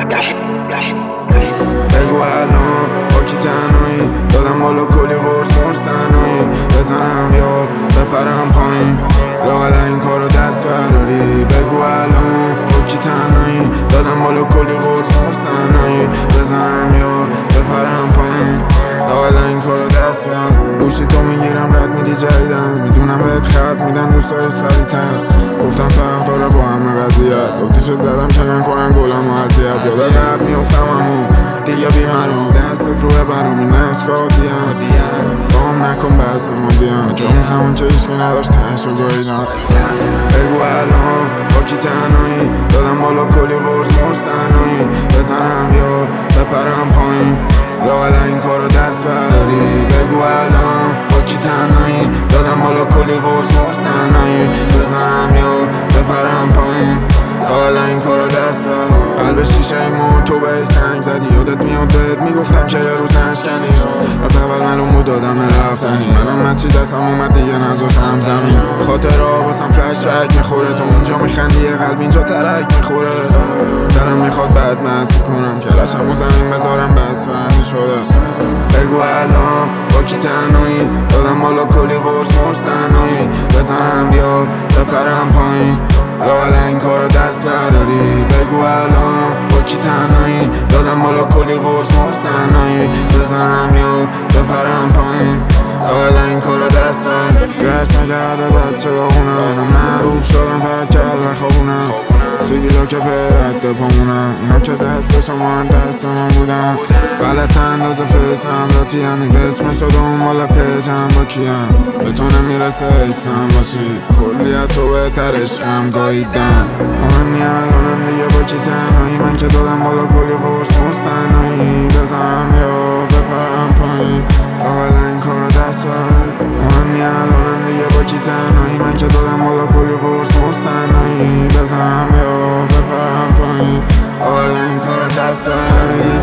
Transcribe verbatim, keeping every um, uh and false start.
بگو الان با کی تنهایی، دادم بالا کلی قرص مرس تنهایی، بزنم یا بپرم پایین، لااقل این کارو دست برداری. بگو الان با کی تنهایی، دادم بالا کلی قرص مرس تنهایی، بزنم یا بپرم پایین، لااقل این کارو دست برداری. گوشی تو میگیرم رد میدی جدیدم، میدونم بهت خط میدن دوستای سریع‌تر، گفتم فرق داره با همه قضیت، گفتی شد زدم کنن کنن گلم و عذیت، یاد قبل میافتم همون دیگه بیمارم، دستت روی برام این نصف عادیم، بام نکن بحث مادیم که اون زمان که هیچکی نداشت تهش رو گاهیدم. بگو الان با کی تنهایی، دادم بالا کلی قرص مرس تنهایی، بزنم یا بپرم پایین، لااقل این کارو دست برداری. بگو الان با کی تنهایی، دادم بالا کلی قرص مرس تنهایی، بزنم یا بپرم پایین، لااقل این کارو دست برداری. قلب شیشه ایمون تو به سنگ زدی، یادت میاد بهت میگفتم که یه روز نشکنی، از اول معلوم بود آدم رفتنی، منم من چی دستم اومد دیگه نذاشتم زمین، خاطرها واسم فلش بک میخوره، تو اونجا میخندی یه قلب اینجا ترک میخوره، دلم میخواد بعد مست کنم کلشم و زمین بذارم بس بندی شده. بگو الان با کی تنهایی، دادم بالا کلی قرص مرس تنهایی، بزنم یا بپرم پایین، لااقل این کارو دست برداری. بگو الان با کی تنهایی، دادم بالا کلی قرص مرس تنهایی، بزنم یا بپرم پایین، لااقل این کارو دست برداری. گرس نکرده بچه داغونم، معروف شدم فکر و خوابونم، سیگیلا که پیرت پامونم، اینا که دست شما دست من بودم، غلط اندازه فیس هم لاتی همی بچمه شدم مالا پیجم با کیم، به تو نمیرسه ایسم باشی، کلیت تو بهتر عشقم گاهیدم. مهمی الانم دیگه با کی تنهایی، من که دادم بالا کلی قرص مرس تنهایی، بزنم یا بپرم پایین، لااقل این کارو دست برداری. مهمی الانم دیگه با کی تنهایی، من که دادم بالا کلی قرص مرس تنهایی، بزنم یا بپرم پایین، لااقل این کارو دست برداری.